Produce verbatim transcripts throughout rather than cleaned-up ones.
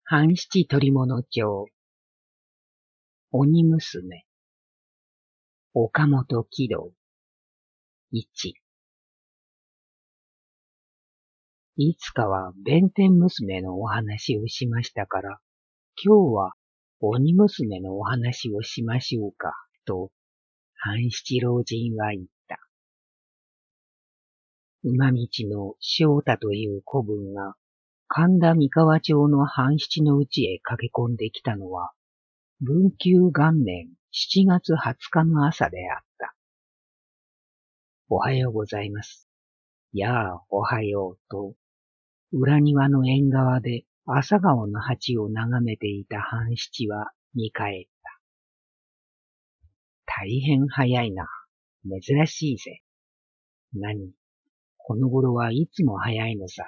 半七捕物帳。鬼娘。岡本喜道。一。いつかは弁天娘のお話をしましたから、今日は鬼娘のお話をしましょうか、と、半七老人は言った。馬道の翔太という子分が、神田三河町の半七のうちへ駆け込んできたのは、文久元年七月二十日の朝であった。おはようございます。やあ、おはようと、裏庭の縁側で朝顔の鉢を眺めていた半七は見返った。大変早いな。珍しいぜ。何、この頃はいつも早いのさ。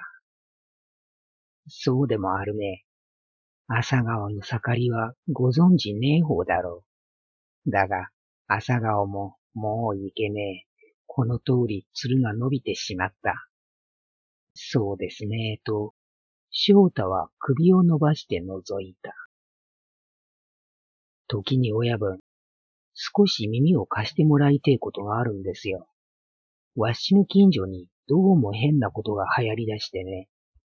そうでもあるね。朝顔の盛りはご存じねえ方だろう。だが、朝顔ももういけねえ。この通り鶴が伸びてしまった。そうですね、と、翔太は首を伸ばして覗いた。時に親分、少し耳を貸してもらいてえことがあるんですよ。わしの近所にどうも変なことが流行り出してね。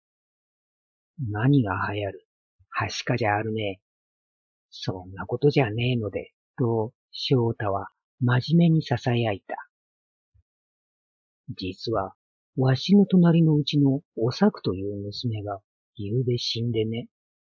何が流行る？はしかじゃあるね。そんなことじゃねえので、と、翔太は真面目に囁いた。実は、わしの隣のうちのおさくという娘が、ゆうべ死んでね。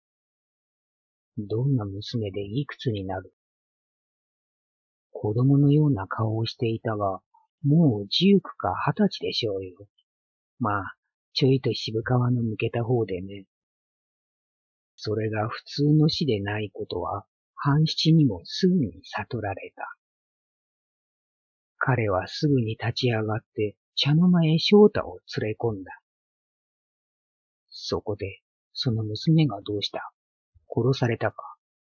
どんな娘でいくつになる？子供のような顔をしていたが、もう十九か二十歳でしょうよ。まあ、ちょいと渋皮の抜けた方でね。それが普通の死でないことは、半七にもすぐに悟られた。彼はすぐに立ち上がって、茶の間へ翔太を連れ込んだ。そこで、その娘がどうした？殺されたか？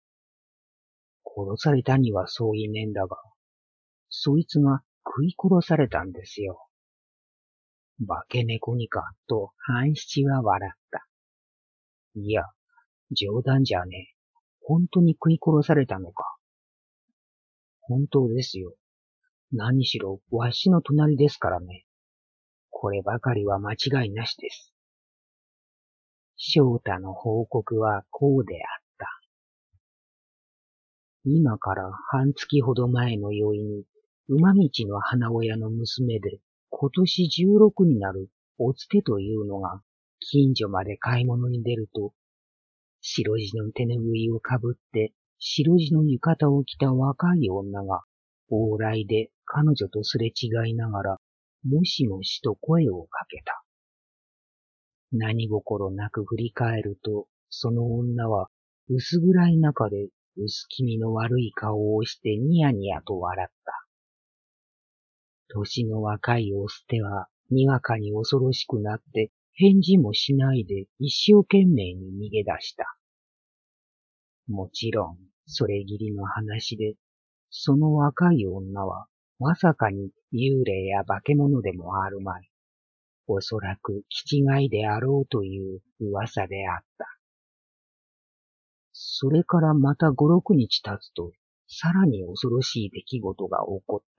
殺されたにはそう言いねえんだが、そいつが食い殺されたんですよ。化け猫にか、と半七は笑った。いや、冗談じゃねえ。本当に食い殺されたのか。本当ですよ。何しろ、わしの隣ですからね。こればかりは間違いなしです。翔太の報告はこうであった。今から半月ほど前の宵に、馬道の花親の娘で、今年十六になるおつてというのが、近所まで買い物に出ると、白地の手ぬぐいをかぶって、白地の浴衣を着た若い女が、往来で彼女とすれ違いながら、もしもしと声をかけた。何心なく振り返ると、その女は薄暗い中で薄気味の悪い顔をしてニヤニヤと笑った。年の若いお捨てはにわかに恐ろしくなって返事もしないで一生懸命に逃げ出した。もちろん、それぎりの話で、その若い女はまさかに幽霊や化け物でもあるまい。おそらく気違いであろうという噂であった。それからまた五六日経つと、さらに恐ろしい出来事が起こった。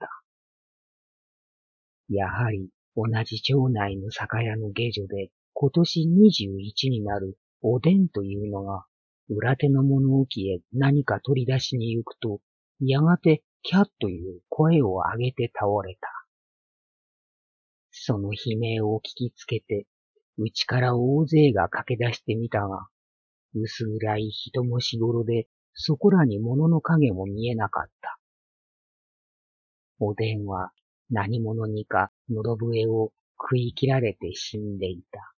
やはり同じ町内の酒屋の下女で、今年二十一になるおでんというのが、裏手の物置へ何か取り出しに行くと、やがてキャッという声を上げて倒れた。その悲鳴を聞きつけて、うちから大勢が駆け出してみたが、薄暗い人もしごろで、そこらに物の影も見えなかった。おでんは何者にか喉笛を食い切られて死んでいた。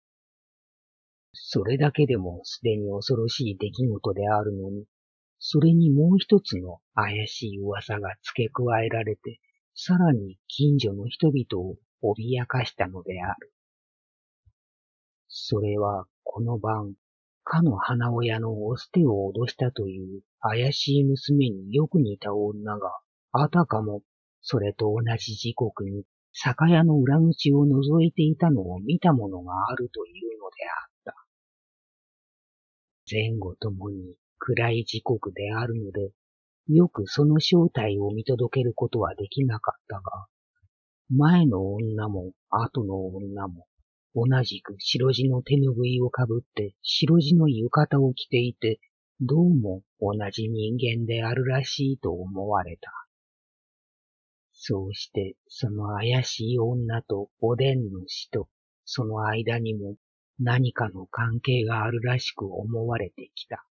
それだけでもすでに恐ろしい出来事であるのに、それにもう一つの怪しい噂が付け加えられて、さらに近所の人々を脅かしたのである。それはこの晩、かの花親のお捨てを脅したという怪しい娘によく似た女が、あたかもそれと同じ時刻に酒屋の裏口を覗いていたのを見たものがあるというのであった。 前後ともに暗い時刻であるので、よくその正体を見届けることはできなかったが、前の女も後の女も同じく白地の手ぬぐいをかぶって白地の浴衣を着ていて、どうも同じ人間であるらしいと思われた。そうしてその怪しい女とおでんの死とその間にも何かの関係があるらしく思われてきた。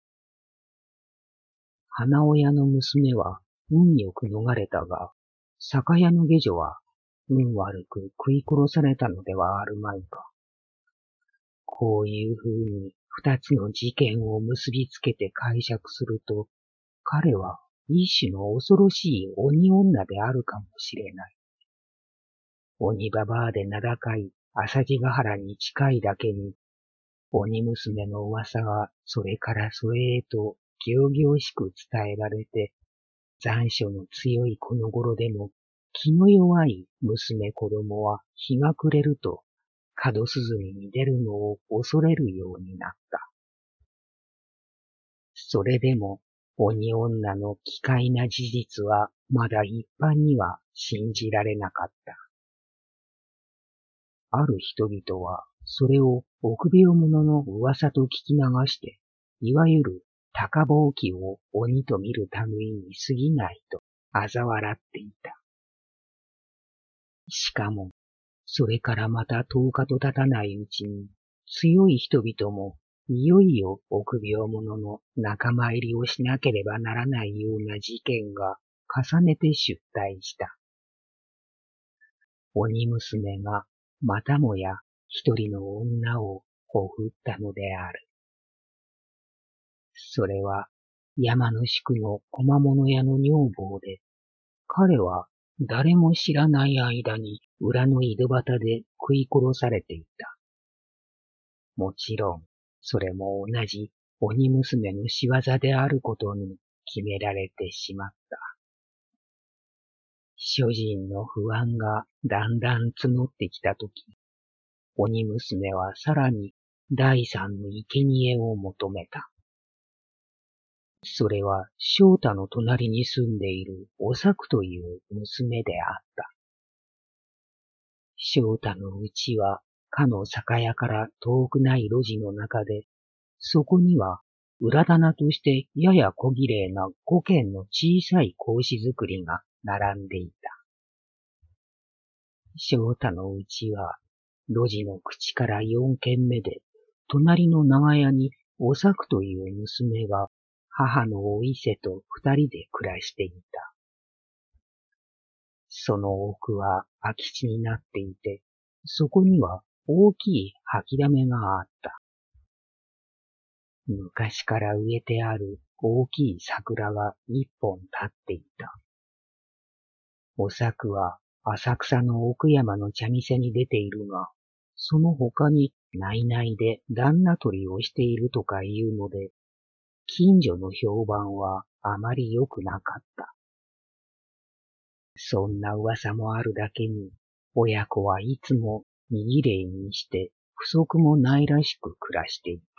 花親の娘は運よく逃れたが、酒屋の下女は運悪く食い殺されたのではあるまいか。こういうふうに二つの事件を結びつけて解釈すると、彼は一種の恐ろしい鬼女であるかもしれない。鬼ババアで名高い朝地ヶ原に近いだけに、鬼娘の噂がそれからそれへと行々しく伝えられて、残暑の強いこの頃でも気の弱い娘子供は日が暮れると門涼みに出るのを恐れるようになった。それでも鬼女の奇怪な事実はまだ一般には信じられなかった。ある人々はそれを臆病者の噂と聞き流して、いわゆる高ぼうきを鬼と見る類に過ぎないと嘲笑っていた。しかも、それからまた十日と経たないうちに、強い人々もいよいよ臆病者の仲間入りをしなければならないような事件が重ねて出題した。鬼娘がまたもや一人の女をほふったのである。それは山の宿の小間物屋の女房で、彼は誰も知らない間に裏の井戸端で食い殺されていた。もちろん、それも同じ鬼娘の仕業であることに決められてしまった。諸人の不安がだんだん募ってきたとき、鬼娘はさらに第三の生贄を求めた。それは翔太の隣に住んでいるおさくという娘であった。翔太の家はかの酒屋から遠くない路地の中で、そこには裏棚としてやや小綺麗な五軒の小さい格子作りが並んでいた。翔太の家は路地の口から四軒目で、隣の長屋におさくという娘が母のお伊勢と二人で暮らしていた。その奥は空き地になっていて、そこには大きい掃きだめがあった。昔から植えてある大きい桜が一本立っていた。おさくは浅草の奥山の茶店に出ているが、その他に内々で旦那取りをしているとかいうので、近所の評判はあまり良くなかった。そんな噂もあるだけに、親子はいつもにぎれいにして不足もないらしく暮らしていた。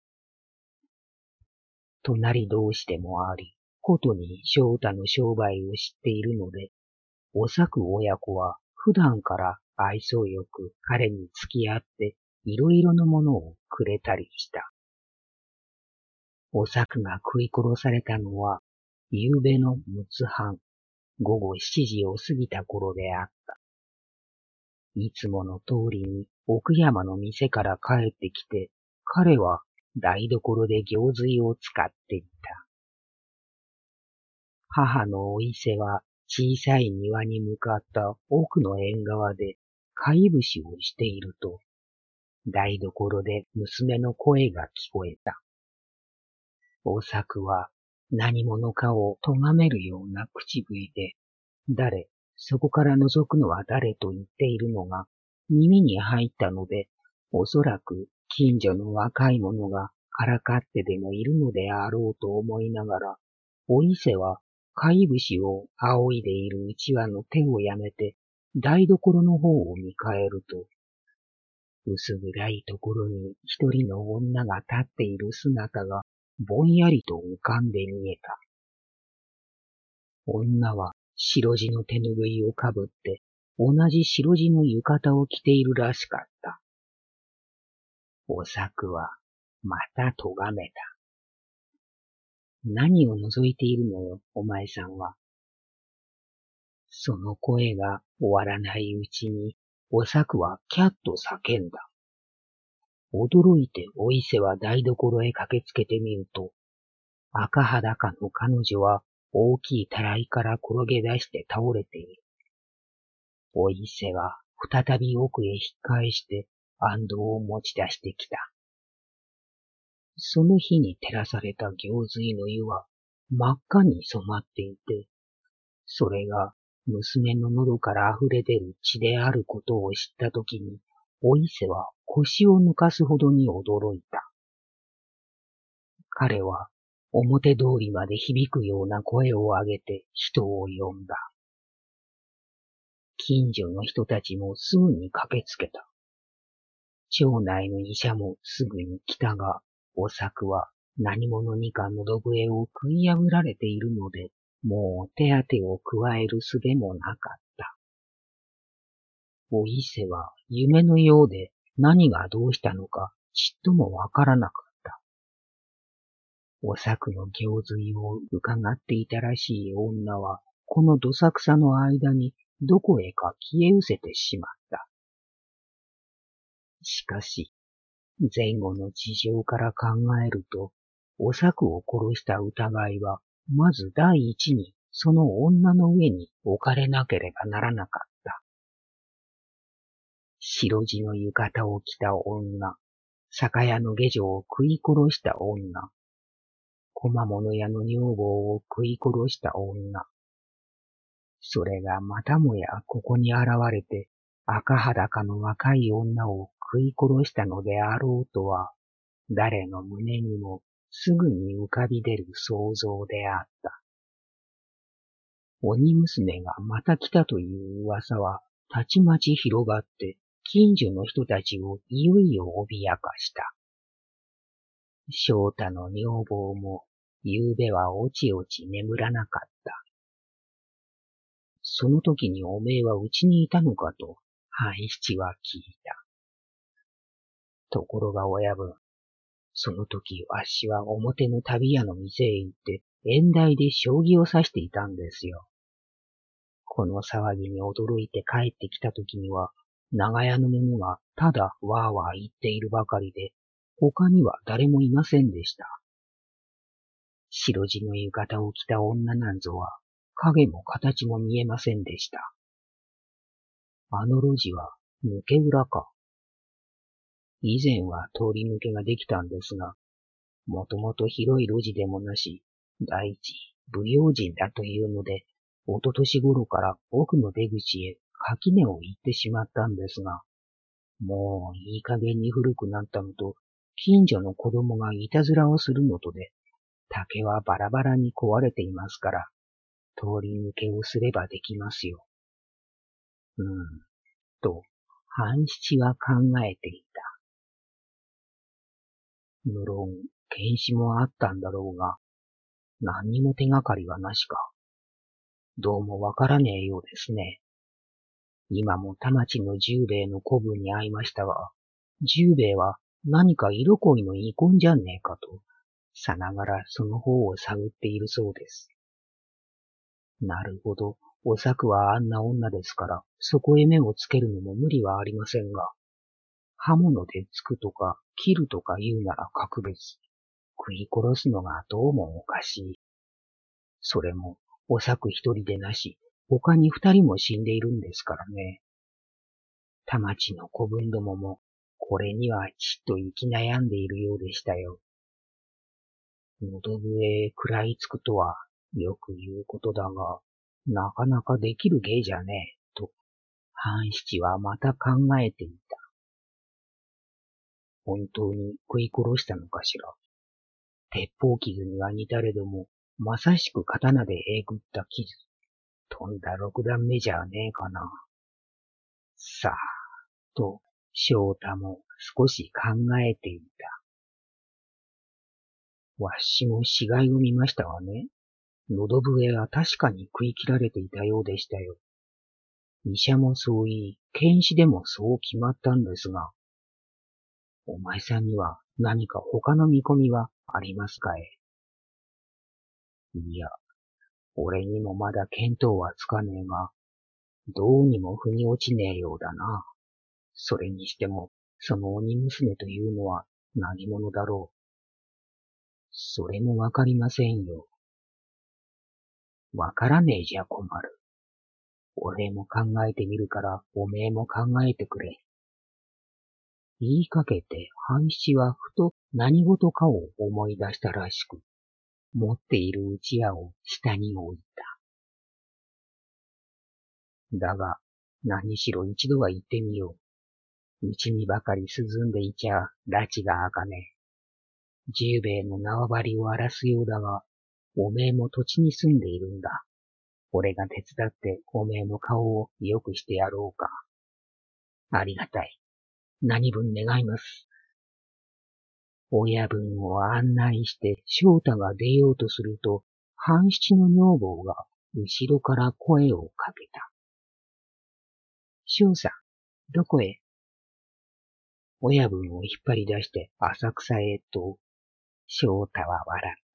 隣同士でもあり、ことに翔太の商売を知っているので、おさく親子は普段から愛想よく彼に付き合っていろいろなものをくれたりした。おさくが食い殺されたのは、夕べの六つ半、午後七時を過ぎた頃であった。いつもの通りに奥山の店から帰ってきて、彼は台所で行水を使っていた。母のお伊勢は小さい庭に向かった奥の縁側で貝節をしていると、台所で娘の声が聞こえた。おさくは何者かを咎めるような口笛で、誰、そこから覗くのは誰と言っているのが耳に入ったので、おそらく近所の若い者がからかってでもいるのであろうと思いながら、お伊勢は貝節を仰いでいるうちわの手をやめて台所の方を見返ると、 薄暗いところに一人の女が立っている姿がぼんやりと浮かんで見えた。女は白地の手ぬぐいをかぶって同じ白地の浴衣を着ているらしかった。おさくはまたとがめた。何を覗いているのよ、お前さんは。その声が終わらないうちに、おさくはキャッと叫んだ。驚いてお伊勢は台所へ駆けつけてみると、赤裸の彼女は大きいたらいから転げ出して倒れている。お伊勢は再び奥へ引っ返して安藤を持ち出してきた。その日に照らされた行水の湯は真っ赤に染まっていて、それが娘の喉から溢れ出る血であることを知ったときに、お伊勢は腰を抜かすほどに驚いた。彼は表通りまで響くような声を上げて人を呼んだ。近所の人たちもすぐに駆けつけた。町内の医者もすぐに来たが、おさくは何者にか喉笛を食い破られているので、もう手当てを加える術もなかった。お伊勢は夢のようで何がどうしたのかちっともわからなかった。おさくの行水を伺っていたらしい女は、このどさくさの間にどこへか消え失せてしまった。しかし、前後の事情から考えると、おさくを殺した疑いは、まず第一にその女の上に置かれなければならなかった。白地の浴衣を着た女、酒屋の下女を食い殺した女、小間物屋の女房を食い殺した女。それがまたもやここに現れて赤裸の若い女を食い殺したのであろうとは、誰の胸にもすぐに浮かび出る想像であった。鬼娘がまた来たという噂はたちまち広がって近所の人たちをいよいよ脅かした。翔太の女房も夕べはおちおち眠らなかった。その時におめえはうちにいたのかと半七は聞いた。ところが親分、その時あっしは表の旅屋の店へ行って縁台で将棋を指していたんですよ。この騒ぎに驚いて帰ってきた時には長屋の者がただわーわー言っているばかりで、他には誰もいませんでした。白地の浴衣を着た女なんぞは影も形も見えませんでした。あの路地は抜け裏か。以前は通り抜けができたんですが、もともと広い路地でもなし、第一、不用心だというので、一昨年頃から奥の出口へ垣根を行ってしまったんですが、もういい加減に古くなったのと、近所の子供がいたずらをするのとで、竹はバラバラに壊れていますから、通り抜けをすればできますよ。うん、と、半七は考えていた。無論、検視もあったんだろうが、何にも手がかりはなしか。どうもわからねえようですね。今も田町の十兵衛の子分に会いましたが、十兵衛は何か色恋の遺恨じゃねえかと、さながらその方を探っているそうです。なるほど、おさくはあんな女ですから、そこへ目をつけるのも無理はありませんが、刃物で突くとか切るとか言うなら格別、食い殺すのがどうもおかしい。それも、おさく一人でなし、他に二人も死んでいるんですからね。田町の子分どもも、これにはちっと生き悩んでいるようでしたよ。喉笛へ食らいつくとはよく言うことだが、なかなかできる芸じゃねえ、と、半七はまた考えていた。本当に食い殺したのかしら。鉄砲傷には似たれども、まさしく刀でえぐった傷。とんだ六段目じゃねえかな。さあ、と、 翔太も少し考えていた。わしも死骸を見ましたわね。喉笛は確かに食い切られていたようでしたよ。医者もそう言い、検視でもそう決まったんですが、お前さんには何か他の見込みはありますかえ？いや、俺にもまだ見当はつかねえが、どうにも腑に落ちねえようだな。それにしても、その鬼娘というのは何者だろう。それもわかりませんよ。わからねえじゃ困る。俺も考えてみるから、おめえも考えてくれ。言いかけて、半七はふと何事かを思い出したらしく、持っているうちわを下に置いた。だが、何しろ一度は行ってみよう。うちにばかり涼んでいちゃ、拉致があかねえ。十兵衛の縄張りを荒らすようだが、おめえも土地に住んでいるんだ。俺が手伝っておめえの顔を良くしてやろうか。ありがたい。何分願います。親分を案内して翔太が出ようとすると、半七の女房が後ろから声をかけた。翔さん、どこへ？親分を引っ張り出して浅草へと、翔太は笑った。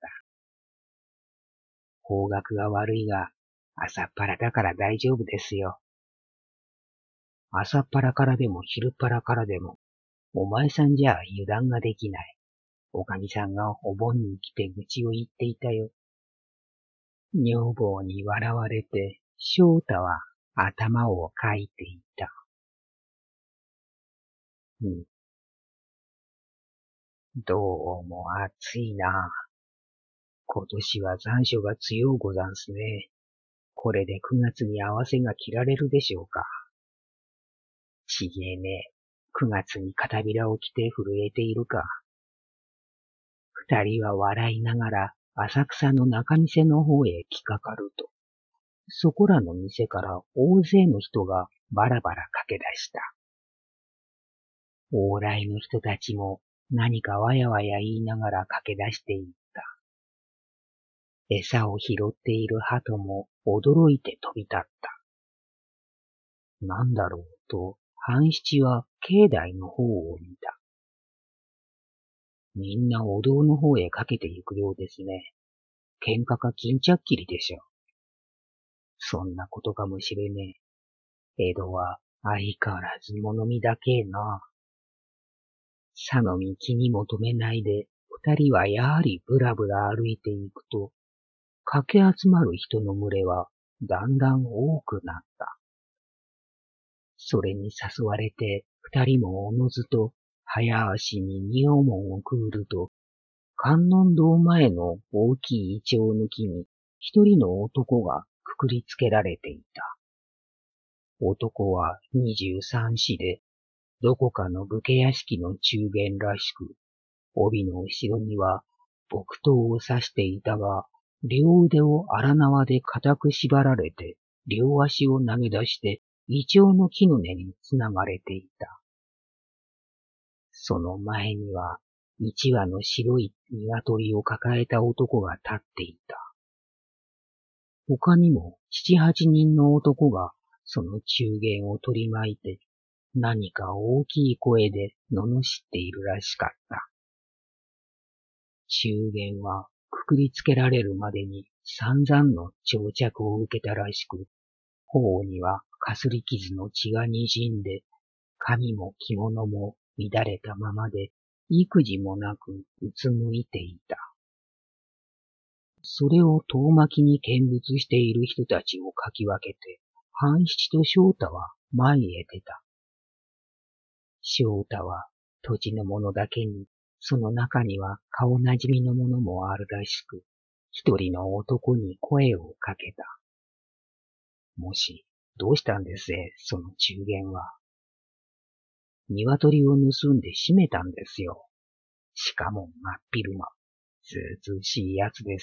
方角が悪いが、朝っぱらだから大丈夫ですよ。朝っぱらからでも昼っぱらからでも、お前さんじゃ油断ができない。おかみさんがお盆に来て愚痴を言っていたよ。女房に笑われて、翔太は頭をかいていた。うん。どうも暑いな。今年は残暑が強うござんすね。これでくがつに合わせが切られるでしょうか。ちげえね。くがつに片びらを着て震えているか。二人は笑いながら浅草の中店の方へ来かかると、そこらの店から大勢の人がバラバラ駆け出した。往来の人たちも何かわやわや言いながら駆け出していった。餌を拾っている鳩も驚いて飛び立った。なんだろうと、半七は境内の方を見た。みんなお堂の方へかけて行くようですね。喧嘩か巾着切りでしょ。そんなことかもしれねえ。江戸は相変わらず物見だけえな。さのみ気にも留めないで、二人はやはりぶらぶら歩いていくと、駆け集まる人の群れはだんだん多くなった。それに誘われて二人もおのずと早足に仁王門をくぐると、観音堂前の大きいイチョウの木に一人の男がくくりつけられていた。男は二十三四で、どこかの武家屋敷の中間らしく、帯の後ろには木刀を刺していたが、両腕を荒縄で固く縛られて、両足を投げ出して、イチョウの木の根につながれていた。その前には、一羽の白い鶏を抱えた男が立っていた。他にも七八人の男がその中間を取り巻いて、何か大きい声で罵っているらしかった。中間はくくりつけられるまでに散々の長着を受けたらしく、頬にはかすり傷の血が滲んで、髪も着物も乱れたままで、育児もなくうつむいていた。それを遠巻きに見物している人たちをかき分けて、半七と翔太は前へ出た。翔太は土地のものだけに、その中には顔なじみのものもあるらしく、一人の男に声をかけた。もし、どうしたんですえ、その中間は。鶏を盗んで閉めたんですよ。しかも真っ昼間。ずうずうしいやつです。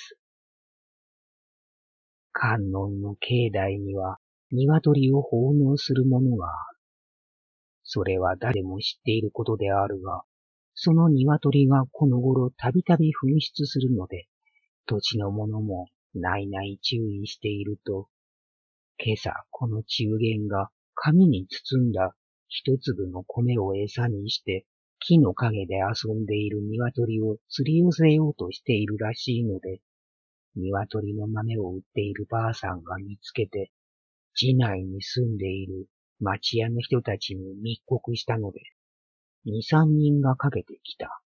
観音の境内には鶏を奉納するものがある。 それは誰も知っていることであるが、その鶏がこの頃たびたび噴出するので、土地の者もないない注意していると、今朝この中間が紙に包んだ一粒の米を餌にして木の陰で遊んでいる鶏を釣り寄せようとしているらしいので、鶏の豆を売っているばあさんが見つけて、寺内に住んでいる町屋の人たちに密告したので、二三人がかけてきた。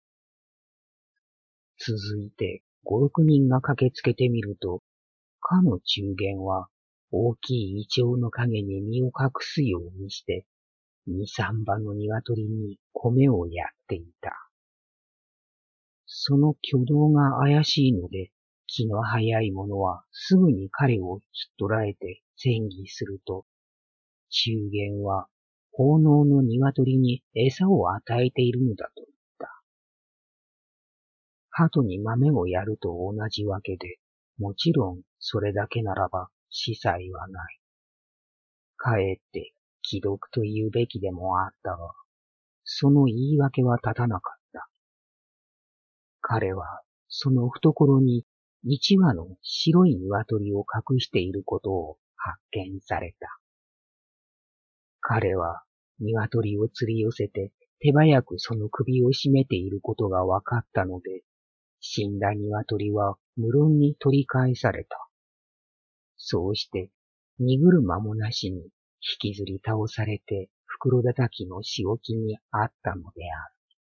続いて五六人が駆けつけてみると、かの中間は大きいイチョウの陰に身を隠すようにして、二三羽の鶏に米をやっていた。その挙動が怪しいので、気の早い者はすぐに彼をひっ捕らえて詮議すると、中間は奉納の鶏に餌を与えているのだと言った。鳩に豆をやると同じわけで、もちろんそれだけならば司祭はない。かえって奇毒と言うべきでもあったが、その言い訳は立たなかった。彼はその懐に一羽の白い鶏を隠していることを発見された。彼は鶏を釣り寄せて手早くその首を絞めていることが分かったので、死んだ鶏は無論に取り返された。そうして、荷車もなしに引きずり倒されて袋叩きの仕置きにあったのであ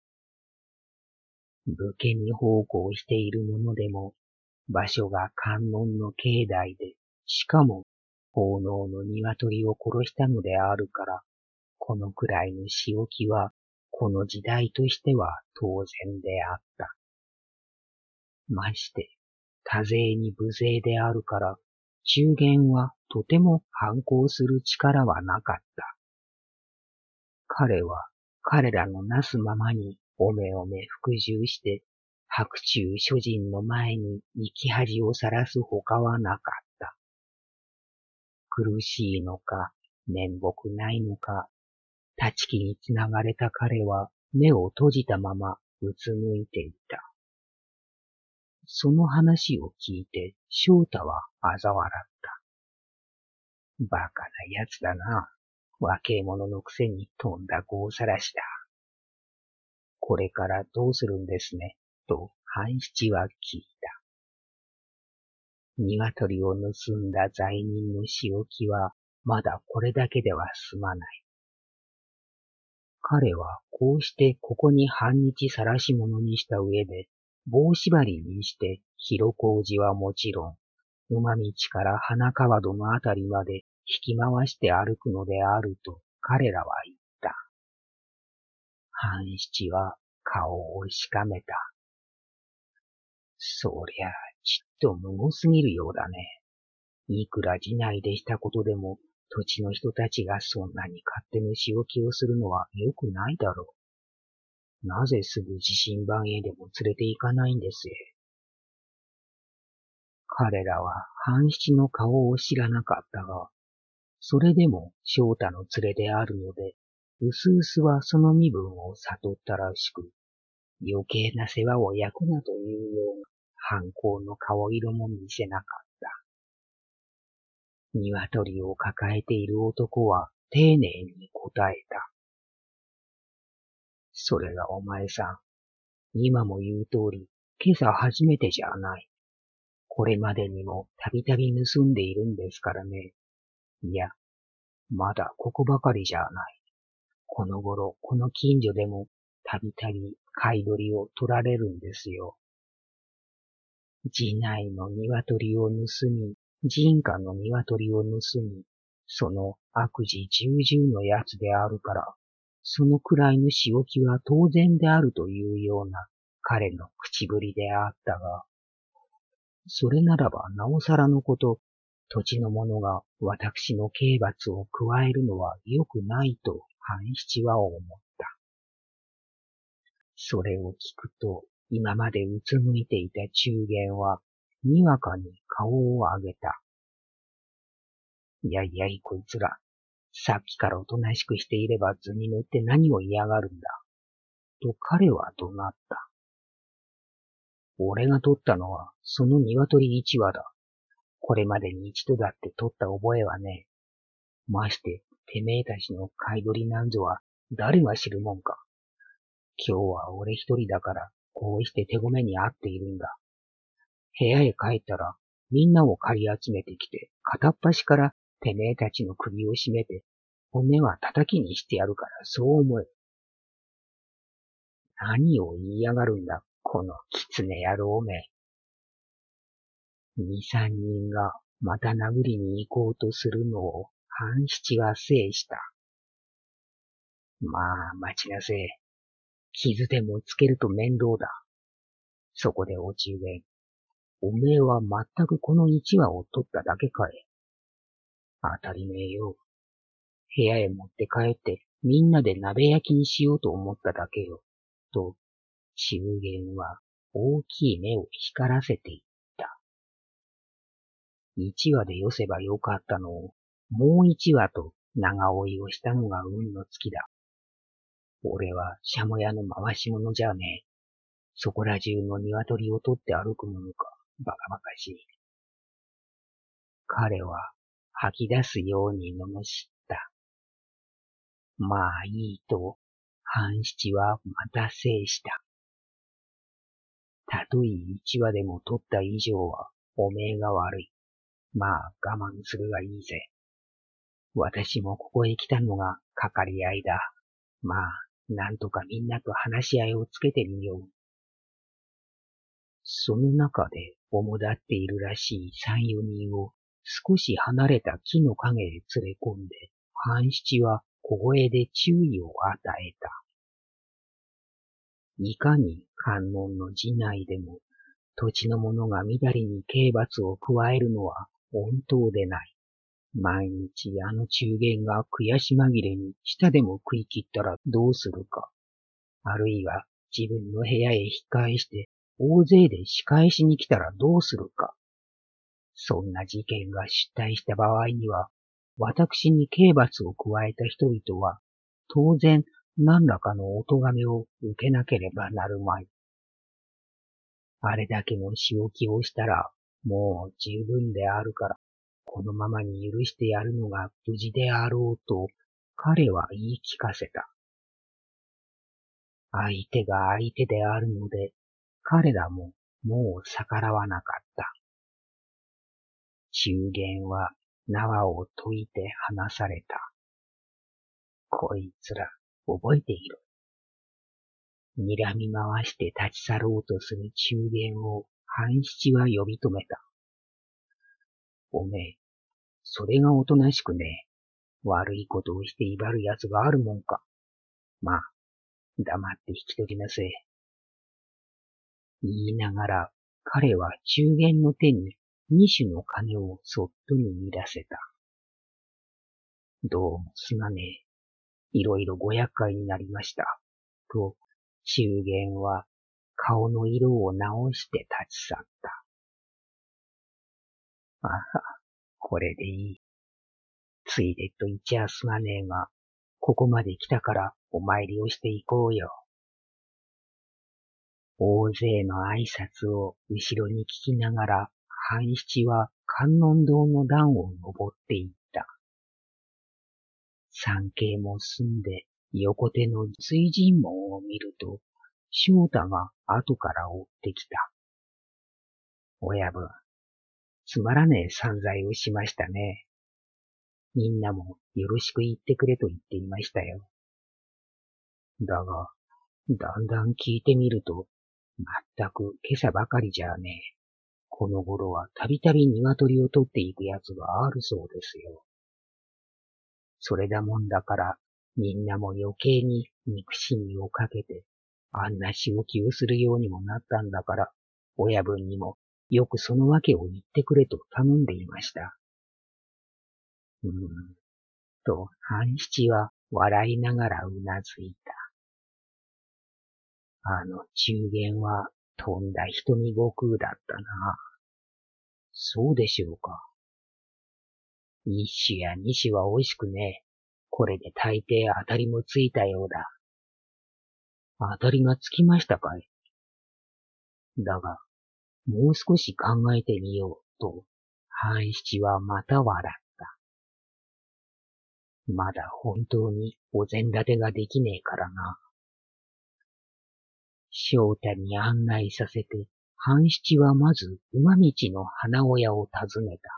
る。武家に奉公している者でも、場所が観音の境内で、しかも奉納の鶏を殺したのであるから、このくらいの仕置きは、この時代としては当然であった。まして、多勢に無勢であるから、中間はとても反抗する力はなかった。彼は彼らのなすままにおめおめ服従して、白昼諸人の前に生き恥をさらすほかはなかった。苦しいのか、面目ないのか、立ち木につながれた彼は目を閉じたままうつむいていた。その話を聞いて翔太は嘲笑った。バカな奴だな。若え者のくせにとんだごうさらしだ。これからどうするんですね、と半七は聞いた。鶏を盗んだ罪人の仕置きはまだこれだけでは済まない。彼はこうしてここに半日さらし者にした上で、棒縛りにして広小路はもちろん、馬道から花川戸のあたりまで引き回して歩くのであると彼らは言った。半七は顔をしかめた。そりゃちっとむごすぎるようだね。いくら寺内でしたことでも、土地の人たちがそんなに勝手の仕置きをするのは良くないだろう。なぜすぐ地震番へでも連れて行かないんですえ。彼らは半七の顔を知らなかったが、それでも翔太の連れであるので、うすうすはその身分を悟ったらしく、余計な世話を焼くなというような反抗の顔色も見せなかった。鶏を抱えている男は丁寧に答えた。それがお前さん、今も言う通り、今朝初めてじゃない。これまでにもたびたび盗んでいるんですからね。いや、まだここばかりじゃない。この頃、この近所でもたびたび買い取りを取られるんですよ。寺内の鶏を盗み、人家の鶏を盗み、その悪事重々のやつであるから、そのくらいの仕置きは当然であるというような彼の口ぶりであったが、それならばなおさらのこと、土地の者が私の刑罰を加えるのは良くないと半七は思った。それを聞くと、今までうつむいていた中間は、にわかに顔を上げた。いやいやいこいつら、 さっきからおとなしくしていれば図に乗って何を嫌がるんだ。と彼は怒鳴った。俺が取ったのはその鶏一羽だ。これまでに一度だって取った覚えはねえ。まして、てめえたちの飼い鳥なんぞは誰が知るもんか。今日は俺一人だからこうして手ごめに遭っているんだ。部屋へ帰ったらみんなを借り集めてきて片っ端からてめえたちの首を絞めて骨は叩きにしてやるからそう思え。何を言いやがるんだ、この狐野郎め。二三人がまた殴りに行こうとするのを半七は制した。まあ、待ちなせえ。傷でもつけると面倒だ。そこでお中元。おめえは全くこの一羽を取っただけかい。当たりめえよ。部屋へ持って帰ってみんなで鍋焼きにしようと思っただけよ。と、中元は大きい目を光らせていった。一羽でよせばよかったのを、もう一羽と長追いをしたのが運の尽きだ。俺はしゃも屋の回し者じゃねえ。そこら中の鶏を取って歩くものか、バカバカしい。彼は吐き出すように罵った。まあいいと、半七はまた制した。たとえ一羽でも取った以上は、おめえが悪い。まあ我慢するがいいぜ。私もここへ来たのがかかり合いだ。まあ、なんとかみんなと話し合いをつけてみよう。その中で主だっているらしい三四人を少し離れた木の陰へ連れ込んで、半七は小声で注意を与えた。いかに観音の寺内でも土地の者がみだりに刑罰を加えるのは本当でない。毎日あの中元が悔し紛れに舌でも食い切ったらどうするか。あるいは自分の部屋へ引き返して大勢で仕返しに来たらどうするか。そんな事件が出題した場合には、私に刑罰を加えた人々は、当然何らかのお咎めを受けなければなるまい。あれだけの仕置きをしたら、もう十分であるから、このままに許してやるのが無事であろうと、彼は言い聞かせた。相手が相手であるので、彼らももう逆らわなかった。中元は縄を解いて離された。こいつら、覚えていろ。睨み回して立ち去ろうとする中元を半七は呼び止めた。おめえ、それがおとなしくねえ。悪いことをして威張る奴があるもんか。まあ、黙って引き取りなせえ。言いながら、彼は中元の手に二種の金をそっと握らせた。どうもすまねえ。いろいろご厄介になりました。と、中元は顔の色を直して立ち去った。あは、これでいい。ついでと言っちゃすまねえが、ここまで来たからお参りをしていこうよ。大勢の挨拶を後ろに聞きながら、半七は観音堂の段を登っていった。参詣も済んで横手の水神門を見ると、翔太が後から追ってきた。親分、つまらねえ散財をしましたね。みんなもよろしく言ってくれと言っていましたよ。だが、だんだん聞いてみると、まったく今朝ばかりじゃねえ。この頃はたびたび鶏を取っていくやつがあるそうですよ。それだもんだから、みんなも余計に憎しみをかけて、あんな仕置きをするようにもなったんだから、親分にもよくそのわけを言ってくれと頼んでいました。うーん、と半七は笑いながらうなずいた。あの中元はとんだ瞳悟空だったな。そうでしょうか。一種や二種は美味しくねえ。 これで大抵当たりもついたようだ。当たりがつきましたかい？だが、もう少し考えてみようと、半七はまた笑った。まだ本当にお膳立てができねえからな。翔太に案内させて、半七はまず馬道の花親を訪ねた。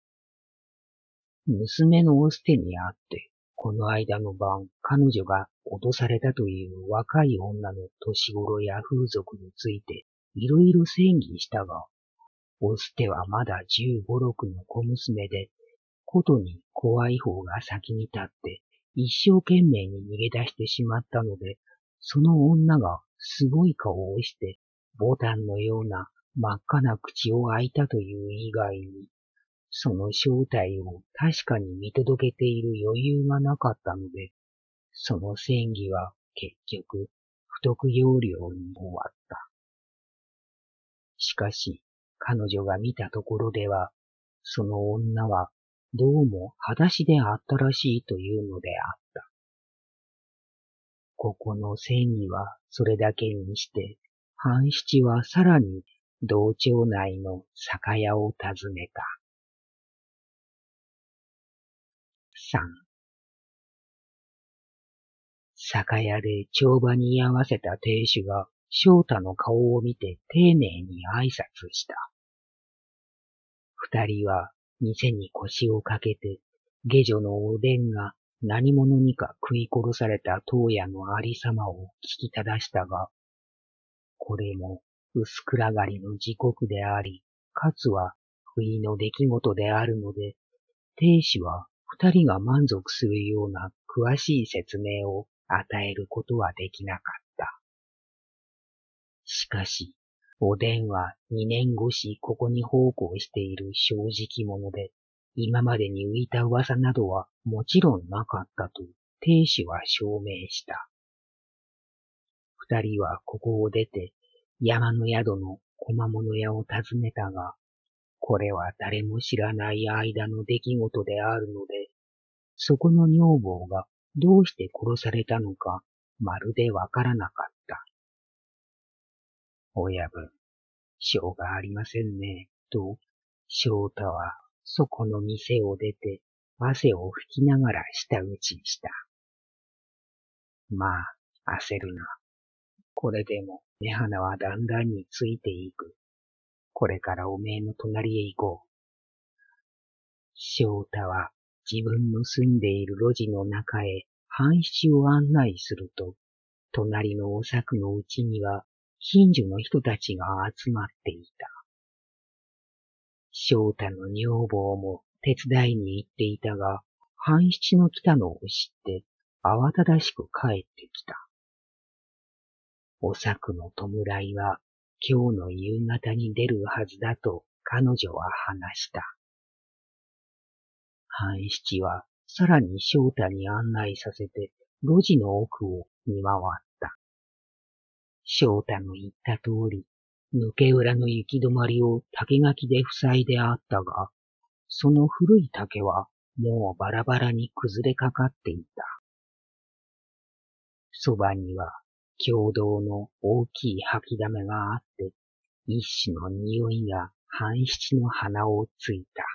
娘のお捨てにあって、この間の晩、彼女が脅されたという若い女の年頃や風俗について、いろいろ詮議したが、お捨てはまだ十五六の小娘で、ことに怖い方が先に立って、一生懸命に逃げ出してしまったので、その女がすごい顔をして、ボタンのような真っ赤な口を開いたという以外に、その正体を確かに見届けている余裕がなかったので、その詮議は結局、不得要領に終わった。しかし、彼女が見たところでは、その女はどうも裸足であったらしいというのであった。ここの詮議はそれだけにして、半七はさらに同町内の酒屋を訪ねた。三酒屋で帳場に居合わせた亭主が翔太の顔を見て丁寧に挨拶した。二人は店に腰をかけて、下女のおでんが何者にか食い殺された当夜のありさまを聞きただしたが、これも薄暗がりの時刻であり、かつは不意の出来事であるので、亭主は二人が満足するような詳しい説明を与えることはできなかった。しかし、おでんは二年越しここに奉公している正直者で、今までに浮いた噂などはもちろんなかったと亭主は証明した。二人はここを出て山の宿の小間物屋を訪ねたが、これは誰も知らない間の出来事であるので、そこの女房がどうして殺されたのかまるでわからなかった。親分、しょうがありませんね、と、翔太はそこの店を出て汗を拭きながら舌打ちした。まあ、焦るな。これでも目鼻はだんだんについていく。これからおめえの隣へ行こう。翔太は自分の住んでいる路地の中へ半七を案内すると、隣のお柵のうちには近所の人たちが集まっていた。翔太の女房も手伝いに行っていたが、半七の来たのを知って慌ただしく帰ってきた。お柵の弔いは今日の夕方に出るはずだと彼女は話した。半七はさらに翔太に案内させて路地の奥を見回った。翔太の言った通り、抜け裏の行き止まりを竹垣で塞いであったが、その古い竹はもうバラバラに崩れかかっていた。そばには共同の大きい掃き溜めがあって、一種の匂いが半七の鼻をついた。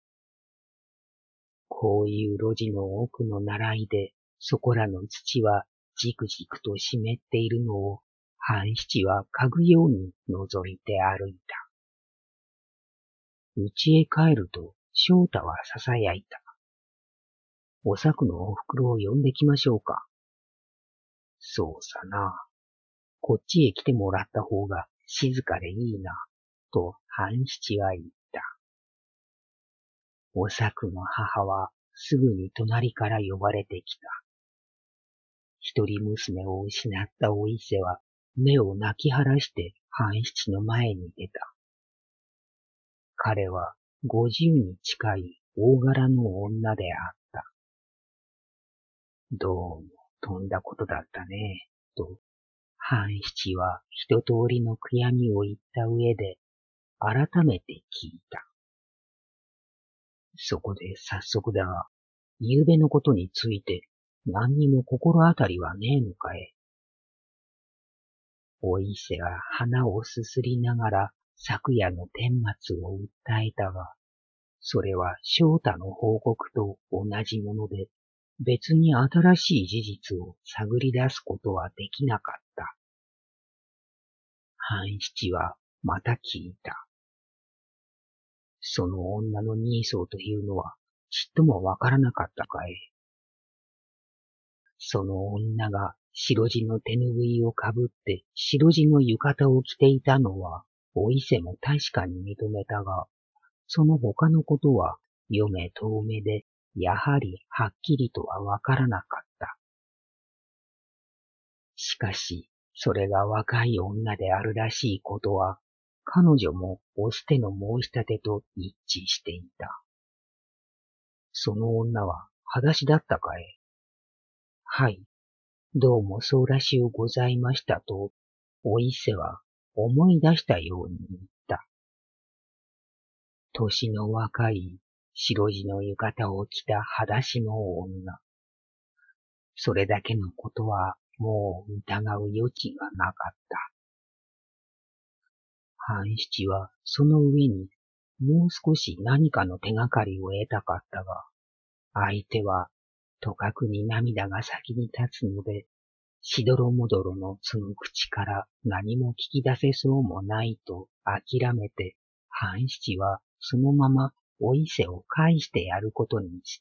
こういう路地の奥の習いで、そこらの土はじくじくと湿っているのを、半七は嗅ぐように覗いて歩いた。家へ帰ると翔太は囁いた。おさくのお袋を呼んできましょうか。そうさな。こっちへ来てもらった方が静かでいいな、と半七は言った。おさくの母はすぐに隣から呼ばれてきた。一人娘を失ったお伊勢は目を泣き晴らして半七の前に出た。彼は五十に近い大柄の女であった。どうもとんだことだったね、と半七は一通りの悔やみを言った上で改めて聞いた。そこで早速だが、 夕べのことについて何にも心当たりはねえのかえ。お伊勢は鼻をすすりながら昨夜の顛末を訴えたが、それは翔太の報告と同じもので、別に新しい事実を探り出すことはできなかった。半七はまた聞いた。その女の人相というのはちっともわからなかったかい。その女が白地の手ぬぐいをかぶって白地の浴衣を着ていたのは、お伊勢も確かに認めたが、その他のことは読め遠目で、やはりはっきりとはわからなかった。しかし、それが若い女であるらしいことは、彼女もお捨ての申し立てと一致していた。その女は裸足だったかえ。はい、どうもそうらしゅうございましたと、お伊勢は思い出したように言った。年の若い白地の浴衣を着た裸足の女。それだけのことはもう疑う余地がなかった。半七はその上にもう少し何かの手がかりを得たかったが、相手はとかくに涙が先に立つので、しどろもどろのその口から何も聞き出せそうもないと諦めて、半七はそのままお伊勢を返してやることにした。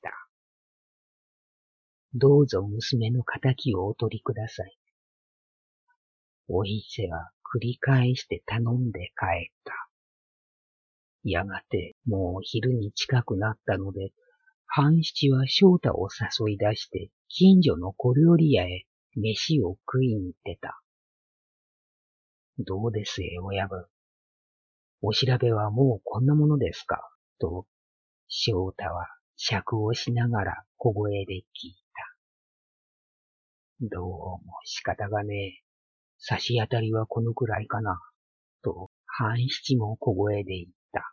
どうぞ娘の仇をお取りください。お伊勢は繰り返して頼んで帰った。やがてもう昼に近くなったので、半七は翔太を誘い出して近所の小料理屋へ飯を食いに行ってた。どうですえ、親分。お調べはもうこんなものですかと、翔太は酌をしながら小声で聞いた。どうも仕方がねえ。差し当たりはこのくらいかな。と、半七も小声で言った。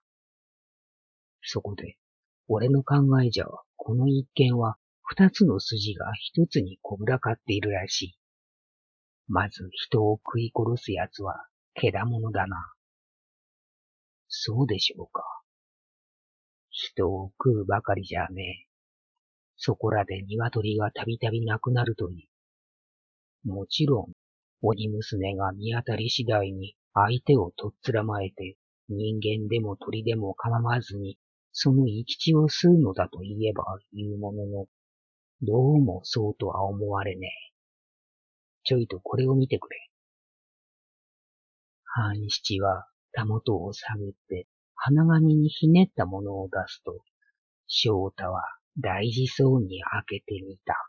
そこで、俺の考えじゃ、この一件は二つの筋が一つにこぶらかっているらしい。まず人を食い殺す奴は、けだものだな。そうでしょうか。人を食うばかりじゃねえ。そこらで鶏がたびたび亡くなるという。もちろん、鬼娘が見当たり次第に相手をとっつらまえて、人間でも鳥でも構わずに、その生き血を吸うのだと言えば言うものの、どうもそうとは思われねえ。ちょいとこれを見てくれ。半七はたもとを探って鼻紙にひねったものを出すと、翔太は大事そうに開けてみた。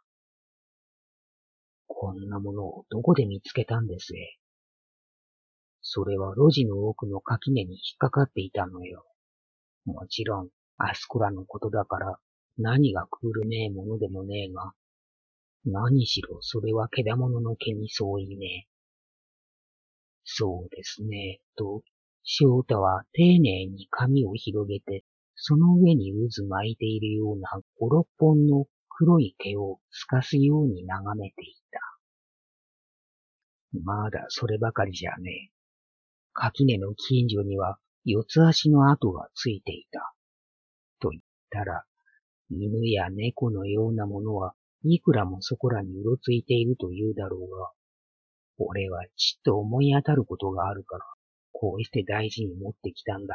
こんなものをどこで見つけたんですえ。それは路地の奥の垣根に引っかかっていたのよ。もちろん、あすこらのことだから、何がクールねえものでもねえが、何しろそれはけだものの毛に相違ねえ。そうですね、と、翔太は丁寧に髪を広げて、その上に渦巻いているような五六本の黒い毛を透かすように眺めていた。まだそればかりじゃねえ。垣根の近所には四つ足の跡がついていた。と言ったら、犬や猫のようなものはいくらもそこらにうろついているというだろうが、俺はちっと思い当たることがあるから、こうして大事に持ってきたんだ。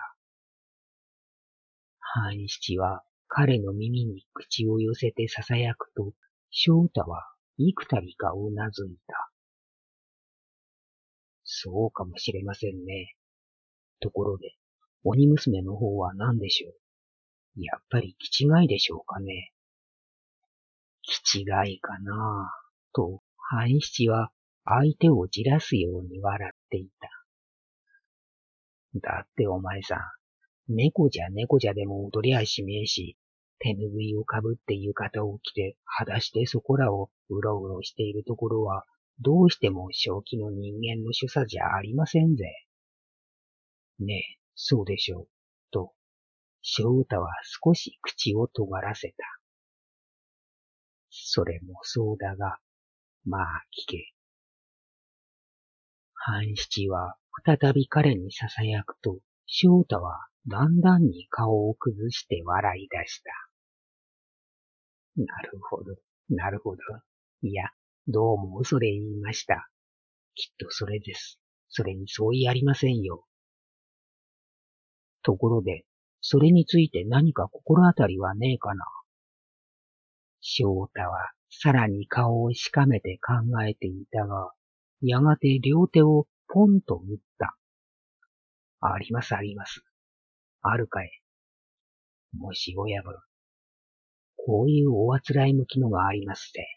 半七は彼の耳に口を寄せて囁くと、翔太は幾度かうなずいた。そうかもしれませんね。ところで、鬼娘の方は何でしょう。やっぱり気違いでしょうかね。気違いかなぁ、と、半七は相手をじらすように笑っていた。だってお前さん、猫じゃ猫じゃでも踊りゃしめえし、手ぬぐいをかぶって浴衣を着て、裸足でそこらをうろうろしているところは、どうしても正気の人間の所作じゃありませんぜ。ねえ、そうでしょう。と、翔太は少し口を尖らせた。 それもそうだが、まあ聞け。半七は再び彼に囁くと、翔太はだんだんに顔を崩して笑い出した。なるほど、なるほど。いや、どうも恐れ入りました。きっとそれです。それに相違ありませんよ。ところで、それについて何か心当たりはねえかな。翔太はさらに顔をしかめて考えていたが、やがて両手をポンと打った。ありますあります。あるかい。もし親分、こういうおあつらい向きのがありますぜ。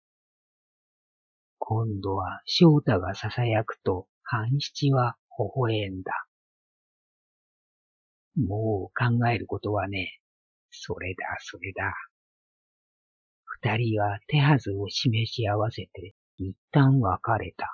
今度は翔太が囁くと半七は微笑んだ。もう考えることはねえ。それだそれだ。二人は手はずを示し合わせて一旦別れた。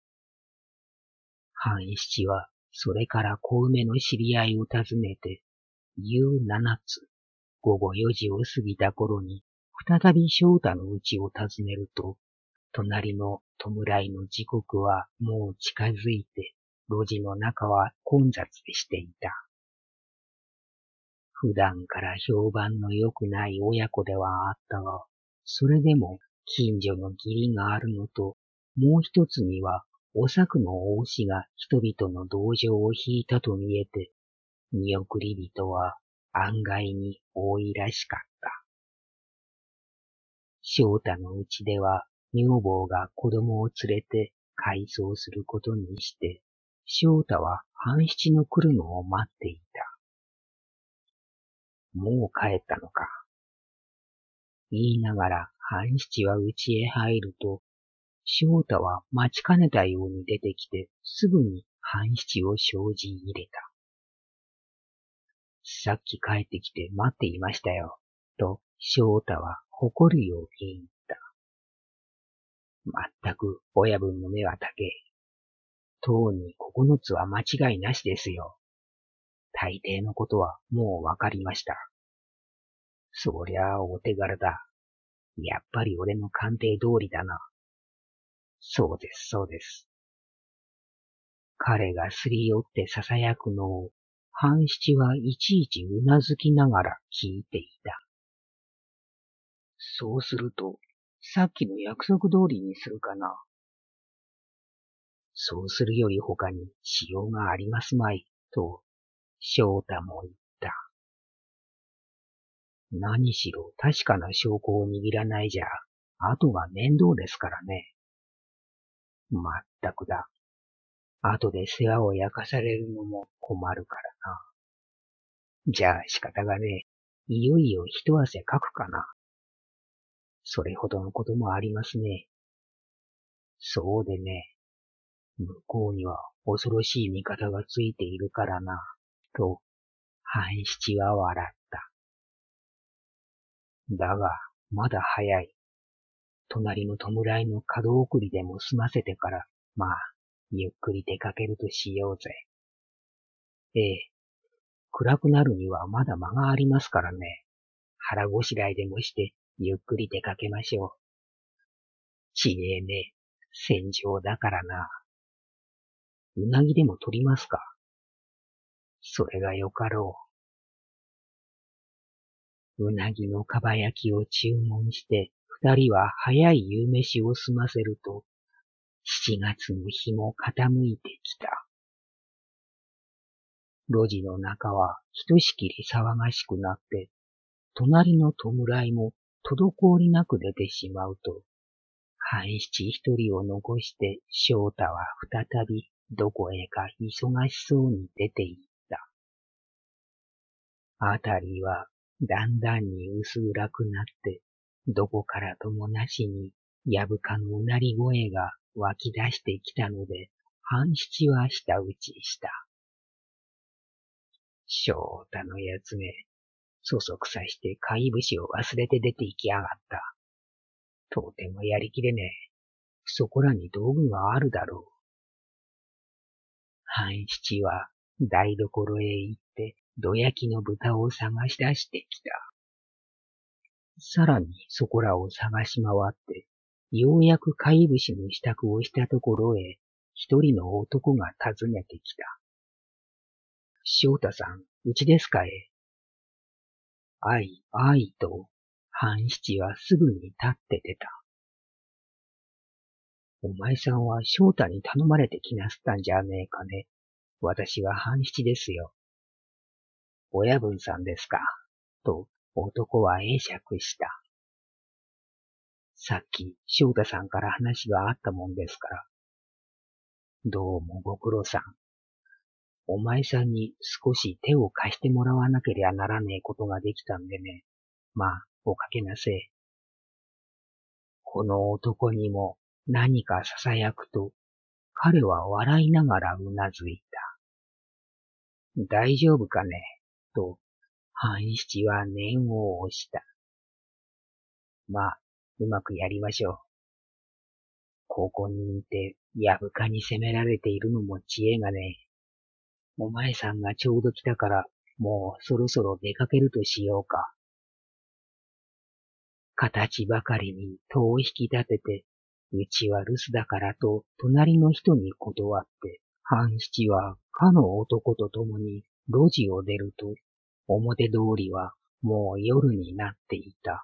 半七はそれから小梅の知り合いを訪ねて、夕七つ、午後四時を過ぎた頃に、再び翔太の家を訪ねると、隣の弔いの時刻はもう近づいて、路地の中は混雑していた。普段から評判の良くない親子ではあったが、それでも近所の義理があるのと、もう一つにはお作の大志が人々の同情を引いたと見えて、見送り人は案外に多いらしかった。翔太のうちでは女房が子供を連れて改装することにして、翔太は半七の来るのを待っていた。もう帰ったのか。言いながら半七は家へ入ると、翔太は待ちかねたように出てきて、すぐに半七を障子入れた。さっき帰ってきて待っていましたよ、と翔太は誇るように言った。まったく親分の目は高え。とうに九つは間違いなしですよ。大抵のことはもうわかりました。そりゃあお手柄だ。やっぱり俺の鑑定通りだな。そうです、そうです。彼がすり寄って囁くのを、半七はいちいちうなずきながら聞いていた。そうすると、さっきの約束通りにするかな。そうするより他にしようがありますまい、と、翔太も言った。何しろ確かな証拠を握らないじゃ、後が面倒ですからね。まったくだ。後で世話を焼かされるのも困るからな。じゃあ仕方がねえ。いよいよ一汗かくかな。それほどのこともありますね。そうでね。向こうには恐ろしい味方がついているからな。と、半七は笑った。だが、まだ早い。隣の弔いの門送りでも済ませてから、まあ、ゆっくり出かけるとしようぜ。ええ、暗くなるにはまだ間がありますからね。腹ごしらえでもして、ゆっくり出かけましょう。ちげえね、戦場だからな。うなぎでも取りますか。それがよかろう。うなぎのかば焼きを注文して、二人は早い夕飯を済ませると、七月の日も傾いてきた。路地の中はひとしきり騒がしくなって、隣の弔いも滞りなく出てしまうと、半七一人を残して翔太は再びどこへか忙しそうに出て行った。あたりはだんだんに薄暗くなって、どこからともなしにやぶかのうなり声が湧き出してきたので、半七は舌打ちした。翔太のやつめ、そそくさして貝節を忘れて出て行きやがった。とてもやりきれねえ。そこらに道具があるだろう。半七は台所へ行って、ど焼きの豚を探し出してきた。 さらにそこらを探し回って、ようやく貝節の支度をしたところへ、一人の男が訪ねてきた。翔太さん、うちですかえ。あい、あいと、半七はすぐに立って出た。お前さんは翔太に頼まれてきなすったんじゃねえかね。私は半七ですよ。親分さんですか。と、男は会釈した。さっき、翔太さんから話があったもんですから。どうもご苦労さん。お前さんに少し手を貸してもらわなけりゃならねえことができたんでね。まあ、おかけなせえ。この男にも何か囁くと、彼は笑いながらうなずいた。大丈夫かねと、半七は念を押した。まあ、うまくやりましょう。ここにいて、やぶかに責められているのも知恵がねえ。お前さんがちょうど来たから、もうそろそろ出かけるとしようか。形ばかりに戸を引き立てて、うちは留守だからと隣の人に断って、半七はかの男と共に路地を出ると、表通りはもう夜になっていた。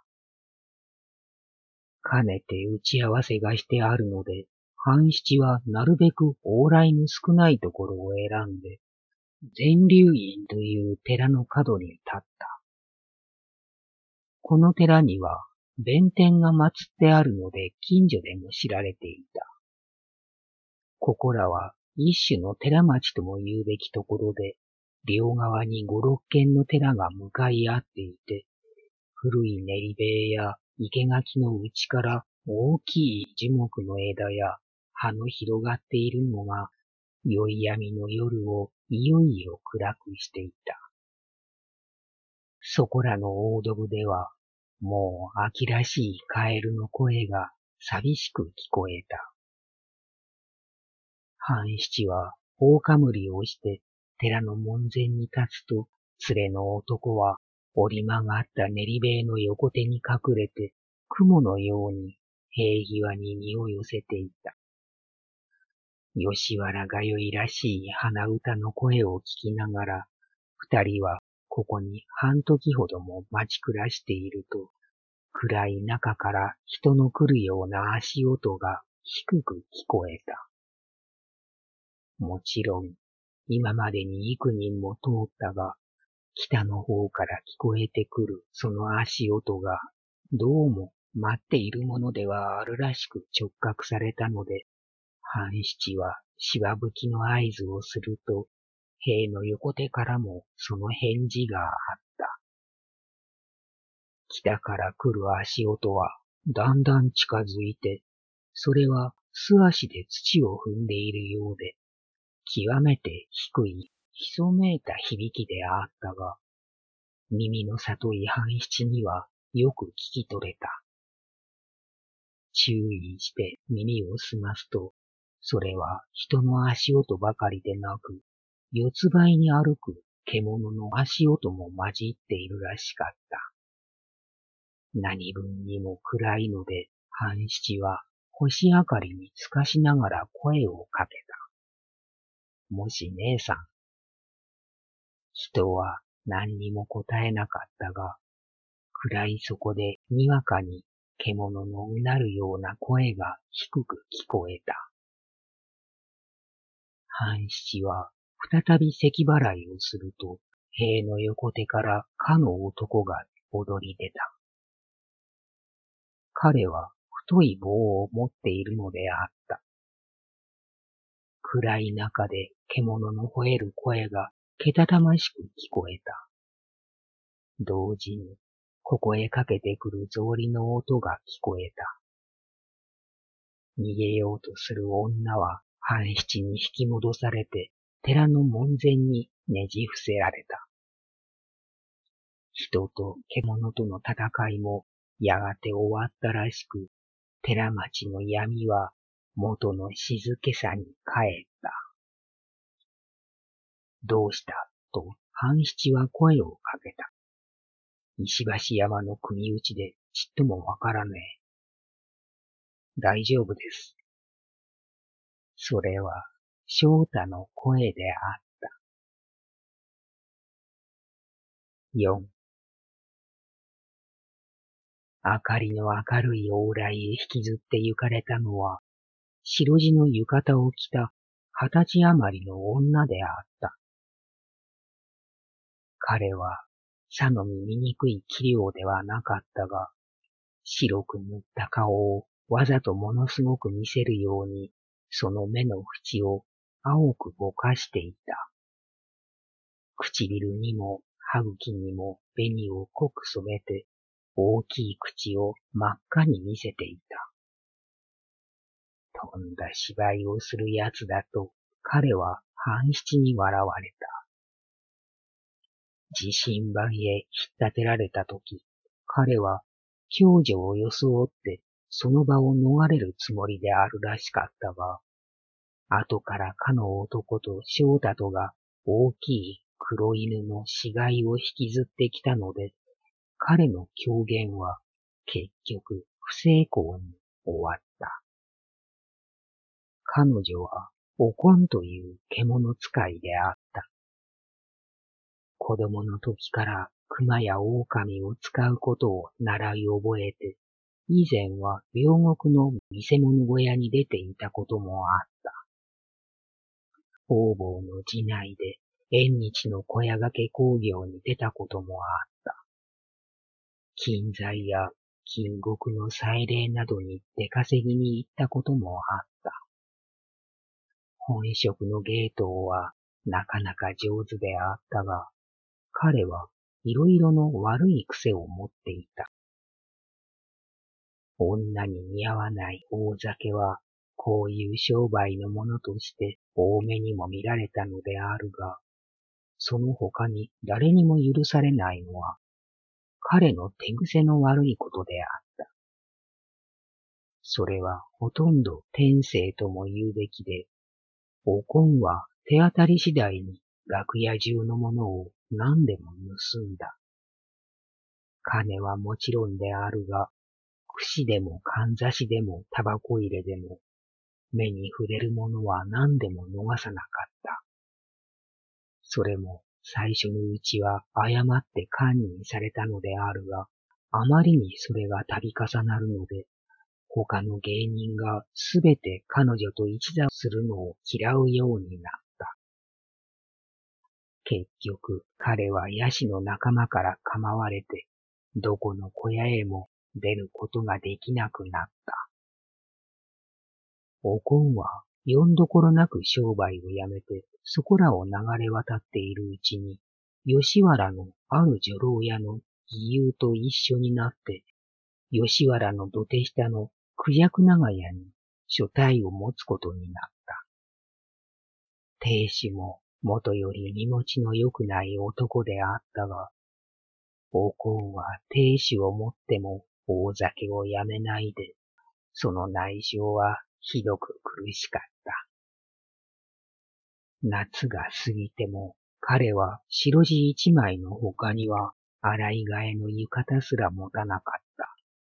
かねて打ち合わせがしてあるので、半七はなるべく往来の少ないところを選んで、善流院という寺の角に立った。この寺には弁天が祀ってあるので近所でも知られていた。ここらは一種の寺町とも言うべきところで、両側に五六軒の寺が向かい合っていて、古い練り塀や生垣の内から大きい樹木の枝や葉の広がっているのが、宵闇の夜をいよいよ暗くしていた。そこらの大どぶでは、もう秋らしいカエルの声が寂しく聞こえた。半七は大かむりをして寺の門前に立つと、連れの男は折り曲がった練り塀の横手に隠れて、雲のように塀際に身を寄せていた。吉原がよいらしい鼻歌の声を聞きながら、二人はここに半時ほども待ち暮らしていると、暗い中から人の来るような足音が低く聞こえた。もちろん、今までに幾人も通ったが、北の方から聞こえてくるその足音が、どうも待っているものではあるらしく直覚されたので、半七はしわぶきの合図をすると、塀の横手からもその返事があった。北から来る足音はだんだん近づいて、それは素足で土を踏んでいるようで、極めて低い、ひそめいた響きであったが、耳の里い半七にはよく聞き取れた。注意して耳を澄ますと、それは人の足音ばかりでなく、四つ倍に歩く獣の足音も混じっているらしかった。何分にも暗いので、半七は星明かりに透かしながら声をかけた。もし姉さん。人は何にも答えなかったが、暗いそこでにわかに獣のうなるような声が低く聞こえた。半七は再び咳払いをすると、塀の横手からかの男が踊り出た。彼は太い棒を持っているのであった。暗い中で獣の吠える声がけたたましく聞こえた。同時に、ここへかけてくる草履の音が聞こえた。逃げようとする女は半七に引き戻されて、寺の門前にねじ伏せられた。人と獣との戦いもやがて終わったらしく、寺町の闇は元の静けさに帰った。どうしたと半七は声をかけた。石橋山の国内でちっともわからねえ。大丈夫です。それは翔太の声であった。よん. 明かりの明るい往来へ引きずって行かれたのは、白地の浴衣を着た二十歳余りの女であった。彼は、さの見醜い器量ではなかったが、白く塗った顔をわざとものすごく見せるように、その目の縁を青くぼかしていた。唇にも歯茎にも紅を濃く染めて、大きい口を真っ赤に見せていた。とんだ芝居をするやつだと、彼は半七に笑われた。自信番へ引っ立てられたとき、彼は共助を装ってその場を逃れるつもりであるらしかったが、後からかの男と翔太とが大きい黒犬の死骸を引きずってきたので、彼の狂言は結局不成功に終わった。彼女はおこんという獣使いであった。子供の時から熊や狼を使うことを習い覚えて、以前は両国の見せ物小屋に出ていたこともあった。方々の寺内で縁日の小屋掛け興行に出たこともあった。金材や金極の祭礼などに出稼ぎに行ったこともあった。本職の芸当はなかなか上手であったが、彼はいろいろの悪い癖を持っていた。女に似合わない大酒は、こういう商売のものとして多めにも見られたのであるが、その他に誰にも許されないのは、彼の手癖の悪いことであった。それはほとんど天性とも言うべきで、おこんは手当たり次第に楽屋中のものを何でも盗んだ。金はもちろんであるが、櫛でもかんざしでもタバコ入れでも、目に触れるものは何でも逃さなかった。それも最初のうちは誤って堪忍されたのであるが、あまりにそれが度重なるので、他の芸人がすべて彼女と一座するのを嫌うようになった。結局彼はヤシの仲間から構われて、どこの小屋へも出ることができなくなった。おこんはよんどころなく商売をやめて、そこらを流れ渡っているうちに、吉原のある女郎屋の義勇と一緒になって、吉原の土手下の九尺長屋に所帯を持つことになった。亭主も元より身持ちの良くない男であったが、おこんは亭主を持っても大酒をやめないで、その内情はひどく苦しかった。夏が過ぎても彼は白地一枚の他には洗い替えの浴衣すら持たなかった。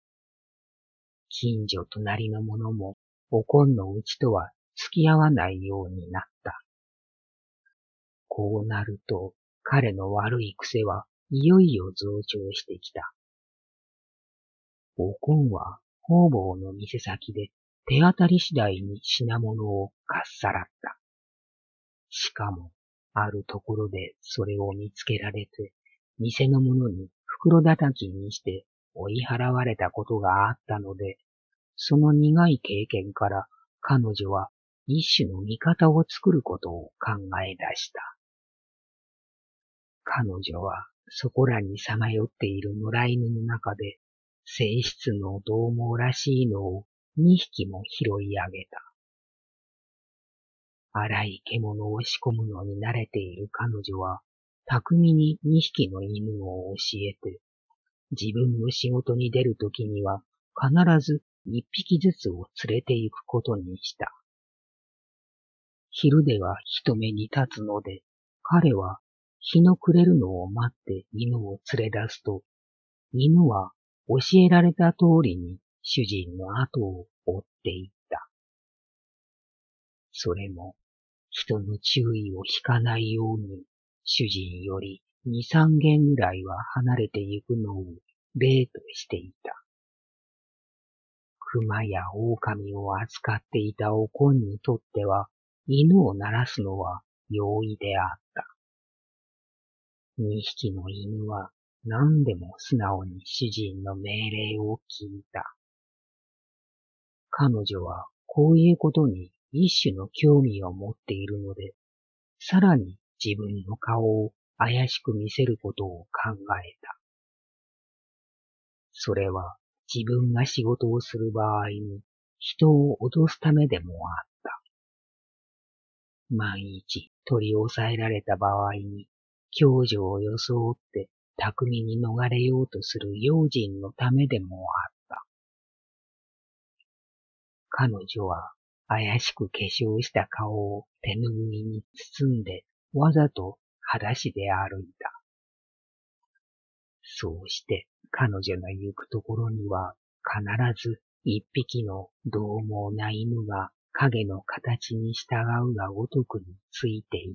近所隣の者もおこんのうちとは付き合わないようになった。こうなると彼の悪い癖はいよいよ増長してきた。おこんは方々の店先で手当たり次第に品物をかっさらった。しかも、あるところでそれを見つけられて、店の者に袋叩きにして追い払われたことがあったので、その苦い経験から彼女は一種の味方を作ることを考え出した。彼女はそこらにさまよっている野良犬の中で、性質の獰猛らしいのを二匹も拾い上げた。荒い獣を仕込むのに慣れている彼女は、巧みに二匹の犬を教えて、自分の仕事に出るときには必ず一匹ずつを連れて行くことにした。昼では人目に立つので、彼は日の暮れるのを待って犬を連れ出すと、犬は教えられた通りに主人の後を追っていった。それも人の注意を引かないように主人より二三軒ぐらいは離れてゆくのを例としていた。熊や狼を扱っていたおこんにとっては犬を鳴らすのは容易であった。二匹の犬は何でも素直に主人の命令を聞いた。彼女はこういうことに一種の興味を持っているので、さらに自分の顔を怪しく見せることを考えた。それは自分が仕事をする場合に人を脅すためでもあった。万一取り押さえられた場合に共助を装って巧みに逃れようとする用心のためでもあった。彼女は怪しく化粧した顔を手ぬぐいに包んでわざと裸足で歩いた。そうして彼女の行くところには必ず一匹の獰猛な犬が影の形に従うがごとくについていった。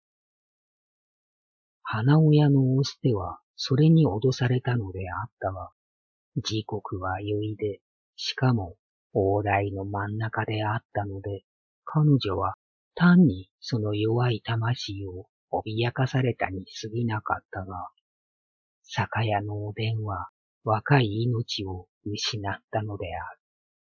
花親のオステはそれに脅されたのであったが、時刻は宵いで、しかも大台の真ん中であったので、彼女は単にその弱い魂を脅かされたに過ぎなかったが、酒屋のおでんは若い命を失ったのである。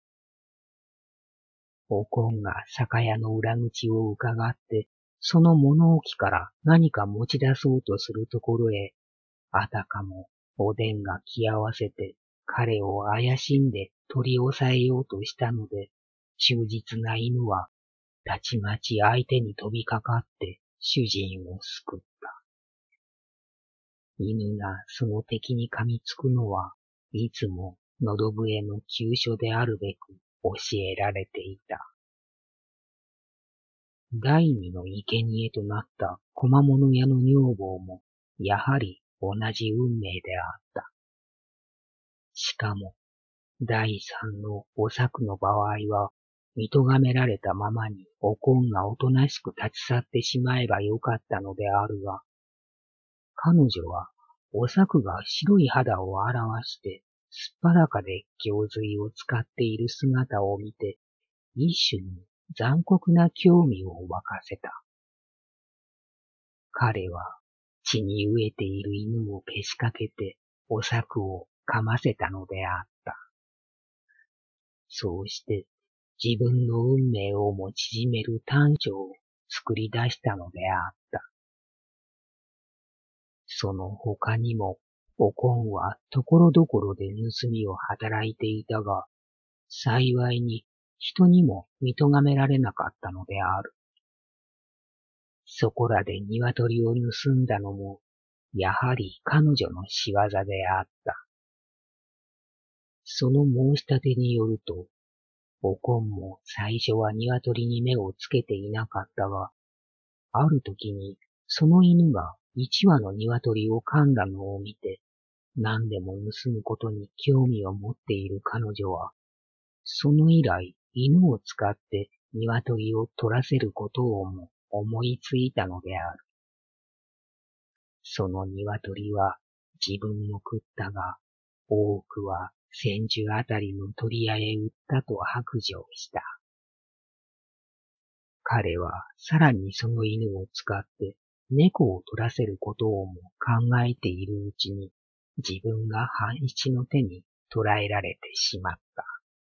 おこんが酒屋の裏口を伺って、その物置から何か持ち出そうとするところへ、あたかもおでんが気合わせて彼を怪しんで取り押さえようとしたので、忠実な犬はたちまち相手に飛びかかって主人を救った。犬がその敵に噛みつくのはいつも喉笛の急所であるべく教えられていた。第二の生贄となった小間物屋の女房もやはり同じ運命であった。しかも第三のお作の場合は見とがめられたままにおこんがおとなしく立ち去ってしまえばよかったのであるが、彼女はお作が白い肌を現してすっぱだかで行水を使っている姿を見て一種の残酷な興味を湧かせた。彼は血に飢えている犬をけしかけてお作を噛ませたのであった。そうして自分の運命をも縮める短所を作り出したのであった。その他にも、おこんはところどころで盗みを働いていたが、幸いに人にも見とがめられなかったのである。そこらで鶏を盗んだのも、やはり彼女の仕業であった。その申し立てによると、おこんも最初は鶏に目をつけていなかったが、ある時にその犬が一羽の鶏を噛んだのを見て、何でも盗むことに興味を持っている彼女は、その以来犬を使って鶏を取らせることをも思いついたのである。その鶏は自分も食ったが、多くは千住あたりの鳥屋へ売ったと白状した。彼はさらにその犬を使って猫を取らせることをも考えているうちに、自分が半七の手に捕らえられてしまった。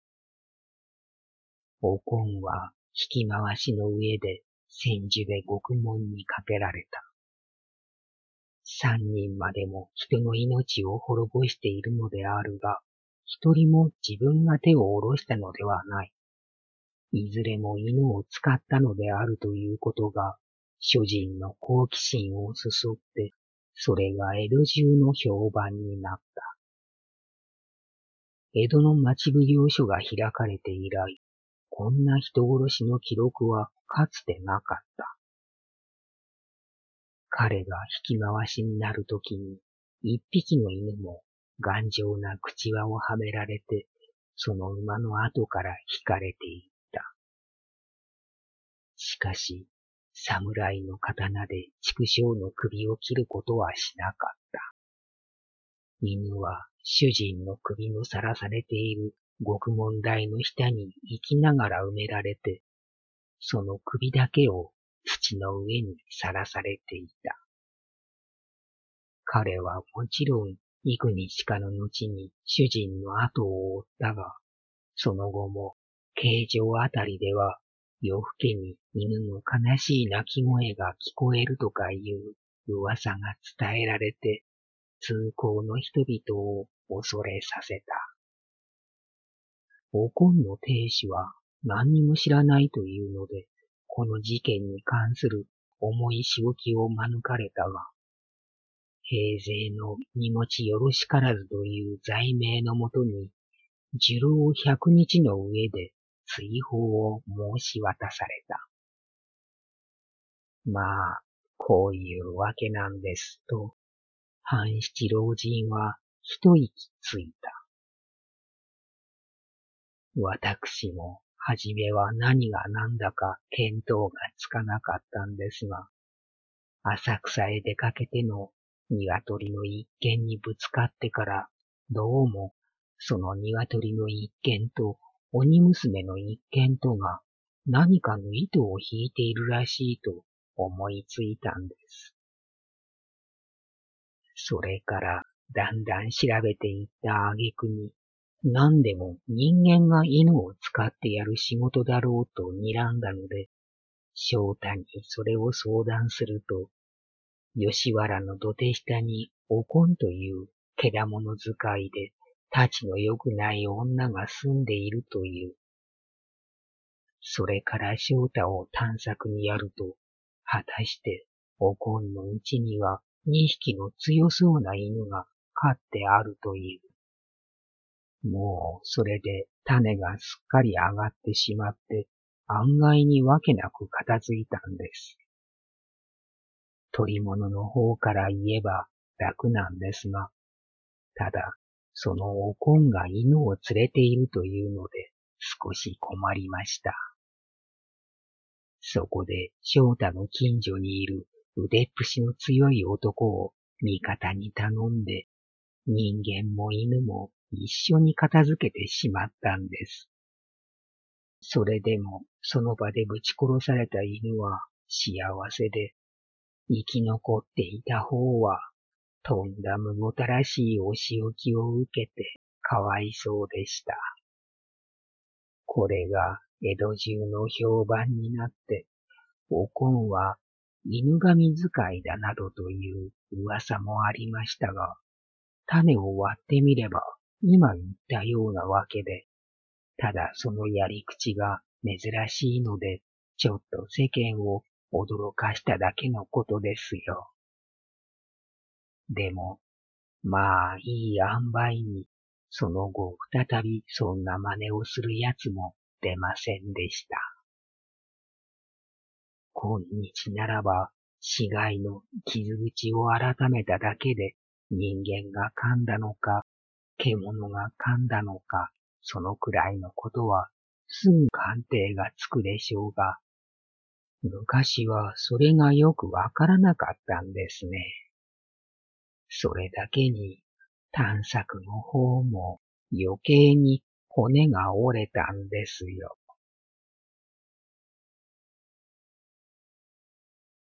おこんは引き回しの上で千住で獄門にかけられた。三人までも人の命を滅ぼしているのであるが、一人も自分が手を下ろしたのではない。いずれも犬を使ったのであるということが、主人の好奇心をそそって、それが江戸中の評判になった。江戸の町奉行所が開かれて以来、こんな人殺しの記録はかつてなかった。彼が引き回しになるときに、一匹の犬も頑丈な口輪をはめられて、その馬の後から引かれていった。しかし、侍の刀で畜生の首を切ることはしなかった。犬は主人の首のさらされている獄門台の下に生きながら埋められて、その首だけを土の上にさらされていた。彼はもちろん幾日かの後に主人の後を追ったが、その後も形状あたりでは夜更けに犬の悲しい鳴き声が聞こえるとかいう噂が伝えられて、通行の人々を恐れさせた。おこんの亭主は何にも知らないというので、この事件に関する重い仕置きを免れたが、平勢の荷持ちよろしからずという罪名のもとに、受労百日の上で追放を申し渡された。まあ、こういうわけなんですと、半七老人は一息ついた。私も、はじめは何が何だか見当がつかなかったんですが、浅草へ出かけての鶏の一軒にぶつかってから、どうも、その鶏の一軒と鬼娘の一軒とが何かの糸を引いているらしいと思いついたんです。それからだんだん調べていった挙句に、何でも人間が犬を使ってやる仕事だろうと睨んだので、翔太にそれを相談すると、吉原の土手下におこんというけだもの使いで、立ちの良くない女が住んでいるという。それから翔太を探索にやると、果たしておこんのうちには二匹の強そうな犬が飼ってあるという。もうそれで種がすっかり上がってしまって、案外にわけなく片付いたんです。取り物の方から言えば楽なんですが、ただ、そのおこんが犬を連れているというので、少し困りました。そこで、翔太の近所にいる腕っぷしの強い男を味方に頼んで、人間も犬も一緒に片付けてしまったんです。それでも、その場でぶち殺された犬は幸せで、生き残っていた方は、とんだむごたらしいお仕置きを受けてかわいそうでした。これが江戸中の評判になって、おこんは犬神使いだなどという噂もありましたが、種を割ってみれば今言ったようなわけで、ただそのやり口が珍しいので、ちょっと世間を驚かしただけのことですよ。でも、まあいい塩梅に、その後再びそんな真似をする奴も出ませんでした。今日ならば、死骸の傷口を改めただけで人間が噛んだのか、獣が噛んだのか、そのくらいのことはすぐ鑑定がつくでしょうが、昔はそれがよくわからなかったんですね。それだけに探索の方も余計に骨が折れたんですよ。